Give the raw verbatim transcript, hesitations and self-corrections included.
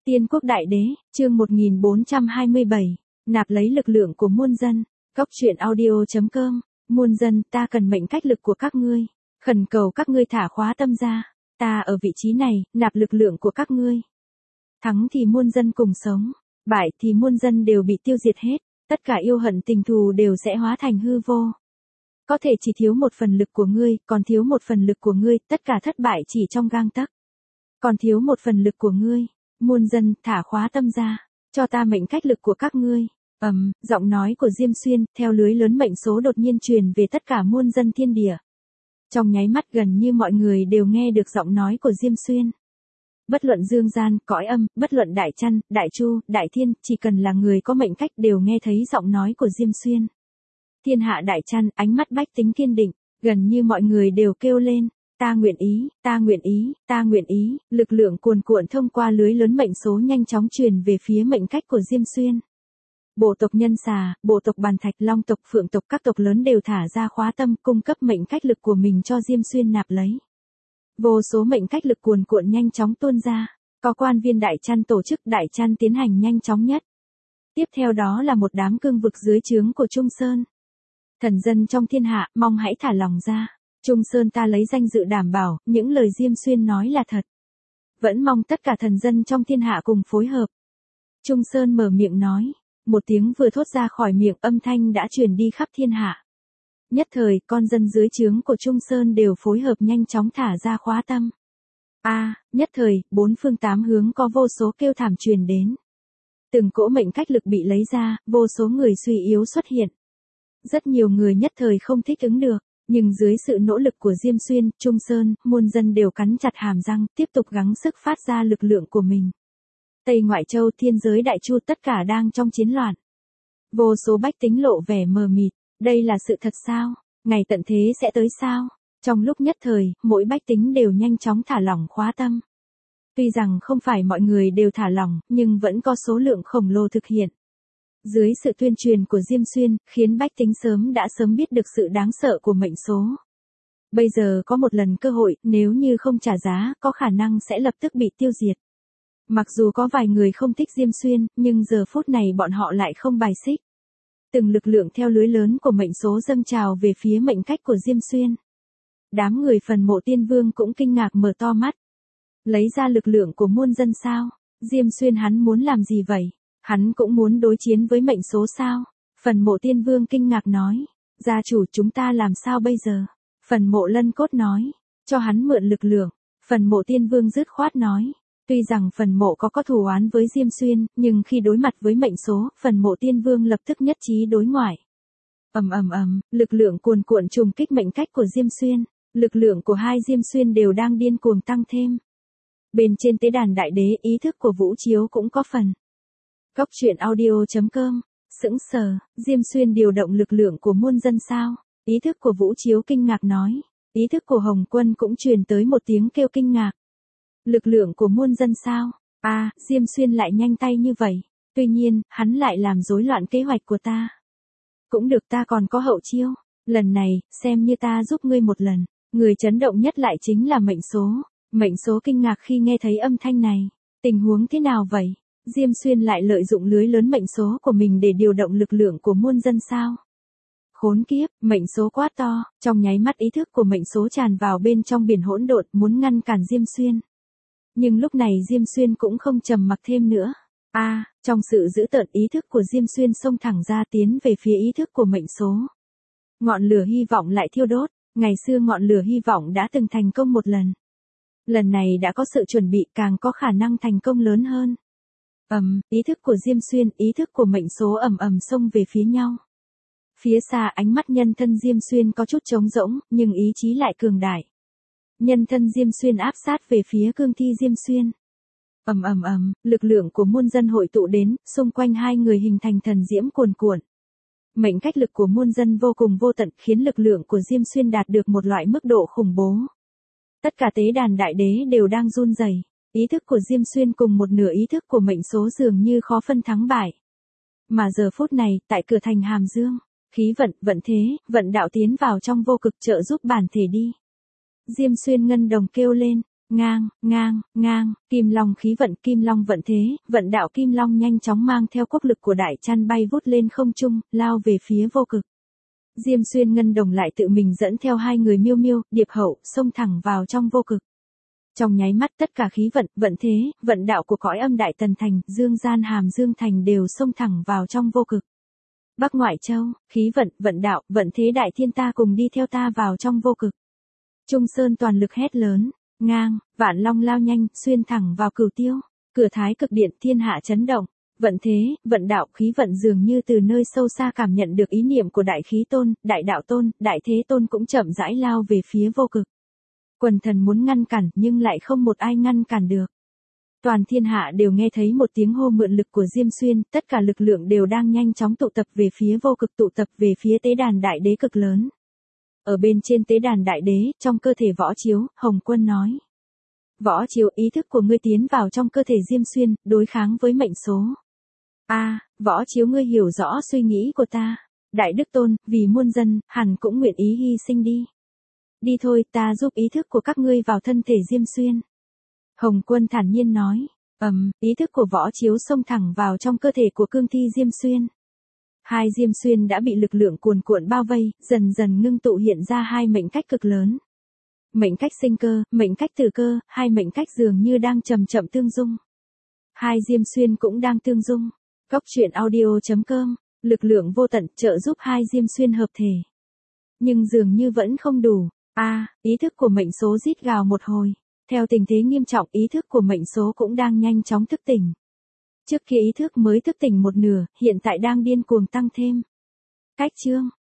Tiên Quốc Đại Đế, chương một nghìn bốn trăm hai mươi bảy, nạp lấy lực lượng của muôn dân. Cốc truyện audio.com, muôn dân, ta cần mệnh cách lực của các ngươi. Khẩn cầu các ngươi thả khóa tâm ra. Ta ở vị trí này, nạp lực lượng của các ngươi. Thắng thì muôn dân cùng sống, bại thì muôn dân đều bị tiêu diệt hết. Tất cả yêu hận tình thù đều sẽ hóa thành hư vô. Có thể chỉ thiếu một phần lực của ngươi, còn thiếu một phần lực của ngươi, tất cả thất bại chỉ trong gang tấc. Còn thiếu một phần lực của ngươi. Muôn dân, thả khóa tâm ra, cho ta mệnh cách lực của các ngươi. Ầm, um, giọng nói của Diêm Xuyên, theo lưới lớn mệnh số đột nhiên truyền về tất cả muôn dân thiên địa. Trong nháy mắt gần như mọi người đều nghe được giọng nói của Diêm Xuyên. Bất luận dương gian, cõi âm, bất luận đại chăn, đại chu, đại thiên, chỉ cần là người có mệnh cách đều nghe thấy giọng nói của Diêm Xuyên. Thiên hạ đại chăn, ánh mắt bách tính kiên định, gần như mọi người đều kêu lên. Ta nguyện ý, ta nguyện ý, ta nguyện ý, lực lượng cuồn cuộn thông qua lưới lớn mệnh số nhanh chóng truyền về phía mệnh cách của Diêm Xuyên. Bộ tộc Nhân Xà, bộ tộc Bàn Thạch, Long tộc, Phượng tộc, các tộc lớn đều thả ra khóa tâm cung cấp mệnh cách lực của mình cho Diêm Xuyên nạp lấy. Vô số mệnh cách lực cuồn cuộn nhanh chóng tuôn ra, có quan viên đại chăn tổ chức đại chăn tiến hành nhanh chóng nhất. Tiếp theo đó là một đám cương vực dưới trướng của Trung Sơn. Thần dân trong thiên hạ, mong hãy thả lòng ra. Trung Sơn ta lấy danh dự đảm bảo, những lời Diêm Xuyên nói là thật. Vẫn mong tất cả thần dân trong thiên hạ cùng phối hợp. Trung Sơn mở miệng nói, một tiếng vừa thốt ra khỏi miệng âm thanh đã truyền đi khắp thiên hạ. Nhất thời, con dân dưới trướng của Trung Sơn đều phối hợp nhanh chóng thả ra khóa tâm. A, à, nhất thời, bốn phương tám hướng có vô số kêu thảm truyền đến. Từng cỗ mệnh cách lực bị lấy ra, vô số người suy yếu xuất hiện. Rất nhiều người nhất thời không thích ứng được. Nhưng dưới sự nỗ lực của Diêm Xuyên, Trung Sơn, muôn dân đều cắn chặt hàm răng, tiếp tục gắng sức phát ra lực lượng của mình. Tây Ngoại Châu, thiên giới đại chu tất cả đang trong chiến loạn. Vô số bách tính lộ vẻ mờ mịt, đây là sự thật sao? Ngày tận thế sẽ tới sao? Trong lúc nhất thời, mỗi bách tính đều nhanh chóng thả lỏng khóa tâm. Tuy rằng không phải mọi người đều thả lỏng, nhưng vẫn có số lượng khổng lồ thực hiện. Dưới sự tuyên truyền của Diêm Xuyên, khiến bách tính sớm đã sớm biết được sự đáng sợ của mệnh số. Bây giờ có một lần cơ hội, nếu như không trả giá, có khả năng sẽ lập tức bị tiêu diệt. Mặc dù có vài người không thích Diêm Xuyên, nhưng giờ phút này bọn họ lại không bài xích. Từng lực lượng theo lưới lớn của mệnh số dâng trào về phía mệnh cách của Diêm Xuyên. Đám người phần mộ tiên vương cũng kinh ngạc mở to mắt. Lấy ra lực lượng của muôn dân sao? Diêm Xuyên hắn muốn làm gì vậy? Hắn cũng muốn đối chiến với mệnh số sao? Phần mộ tiên vương kinh ngạc nói. Gia chủ chúng ta làm sao bây giờ? Phần mộ lân cốt nói. Cho hắn mượn lực lượng. Phần mộ tiên vương dứt khoát nói. Tuy rằng phần mộ có có thù oán với Diêm Xuyên, nhưng khi đối mặt với mệnh số, phần mộ tiên vương lập tức nhất trí đối ngoại. Ầm ầm ầm, lực lượng cuồn cuộn trùng kích mệnh cách của Diêm Xuyên. Lực lượng của hai Diêm Xuyên đều đang điên cuồng tăng thêm. Bên trên tế đàn đại đế, ý thức của Vũ Chiếu cũng có phần. Cốc truyện audio.com, sững sờ, Diêm Xuyên điều động lực lượng của muôn dân sao? Ý thức của Vũ Chiếu kinh ngạc nói. Ý thức của Hồng Quân cũng truyền tới một tiếng kêu kinh ngạc. Lực lượng của muôn dân sao? A, à, Diêm Xuyên lại nhanh tay như vậy. Tuy nhiên, hắn lại làm rối loạn kế hoạch của ta. Cũng được, ta còn có hậu chiêu. Lần này, xem như ta giúp ngươi một lần. Người chấn động nhất lại chính là mệnh số. Mệnh số kinh ngạc khi nghe thấy âm thanh này. Tình huống thế nào vậy? Diêm Xuyên lại lợi dụng lưới lớn mệnh số của mình để điều động lực lượng của muôn dân sao? Khốn kiếp, mệnh số quá to, trong nháy mắt ý thức của mệnh số tràn vào bên trong biển hỗn độn muốn ngăn cản Diêm Xuyên. Nhưng lúc này Diêm Xuyên cũng không trầm mặc thêm nữa. A, à, trong sự giữ tợn ý thức của Diêm Xuyên xông thẳng ra tiến về phía ý thức của mệnh số. Ngọn lửa hy vọng lại thiêu đốt, ngày xưa ngọn lửa hy vọng đã từng thành công một lần. Lần này đã có sự chuẩn bị càng có khả năng thành công lớn hơn. Ầm, um, ý thức của Diêm Xuyên, ý thức của mệnh số ầm ầm xông về phía nhau. Phía xa ánh mắt nhân thân Diêm Xuyên có chút trống rỗng, nhưng ý chí lại cường đại. Nhân thân Diêm Xuyên áp sát về phía cương thi Diêm Xuyên. Ầm ầm ầm, lực lượng của muôn dân hội tụ đến, xung quanh hai người hình thành thần diễm cuồn cuộn. Mệnh cách lực của muôn dân vô cùng vô tận, khiến lực lượng của Diêm Xuyên đạt được một loại mức độ khủng bố. Tất cả tế đàn đại đế đều đang run rẩy. Ý thức của Diêm Xuyên cùng một nửa ý thức của mệnh số dường như khó phân thắng bại. Mà giờ phút này, tại cửa thành Hàm Dương, khí vận, vận thế, vận đạo tiến vào trong vô cực trợ giúp bản thể đi. Diêm Xuyên ngân đồng kêu lên, Ngang, ngang, ngang, kim long khí vận, kim long vận thế, vận đạo kim long nhanh chóng mang theo quốc lực của đại chăn bay vút lên không trung, lao về phía vô cực. Diêm Xuyên Ngân Đồng lại tự mình dẫn theo hai người Miêu Miêu, Điệp Hậu, xông thẳng vào trong vô cực. Trong nháy mắt tất cả khí vận, vận thế, vận đạo của cõi âm Đại Tần Thành, Dương Gian Hàm Dương Thành đều xông thẳng vào trong vô cực. Bắc Ngoại Châu, khí vận, vận đạo, vận thế đại thiên ta cùng đi theo ta vào trong vô cực. Trung Sơn toàn lực hét lớn, ngang, vạn long lao nhanh, xuyên thẳng vào Cửu Tiêu, cửa Thái Cực Điện, thiên hạ chấn động. Vận thế, vận đạo, khí vận dường như từ nơi sâu xa cảm nhận được ý niệm của đại khí tôn, đại đạo tôn, đại thế tôn cũng chậm rãi lao về phía vô cực. Quần thần muốn ngăn cản nhưng lại không một ai ngăn cản được. Toàn thiên hạ đều nghe thấy một tiếng hô mượn lực của Diêm Xuyên, tất cả lực lượng đều đang nhanh chóng tụ tập về phía vô cực, tụ tập về phía tế đàn đại đế cực lớn. Ở bên trên tế đàn đại đế, trong cơ thể Võ Chiếu, Hồng Quân nói. Võ Chiếu, ý thức của ngươi tiến vào trong cơ thể Diêm Xuyên, đối kháng với mệnh số. A, à, Võ Chiếu, ngươi hiểu rõ suy nghĩ của ta. Đại Đức Tôn, vì muôn dân, hẳn cũng nguyện ý hy sinh đi. Đi thôi, ta giúp ý thức của các ngươi vào thân thể Diêm Xuyên. Hồng Quân thản nhiên nói. Ầm, um, ý thức của Võ Chiếu xông thẳng vào trong cơ thể của cương thi Diêm Xuyên. Hai Diêm Xuyên đã bị lực lượng cuồn cuộn bao vây, dần dần ngưng tụ hiện ra hai mệnh cách cực lớn. Mệnh cách sinh cơ, mệnh cách tử cơ, hai mệnh cách dường như đang chậm chậm tương dung. Hai Diêm Xuyên cũng đang tương dung. Cốc truyện audio chấm com, lực lượng vô tận trợ giúp hai Diêm Xuyên hợp thể. Nhưng dường như vẫn không đủ. A, à, ý thức của mệnh số rít gào một hồi. Theo tình thế nghiêm trọng, ý thức của mệnh số cũng đang nhanh chóng thức tỉnh. Trước kia ý thức mới thức tỉnh một nửa, hiện tại đang điên cuồng tăng thêm. Cách chương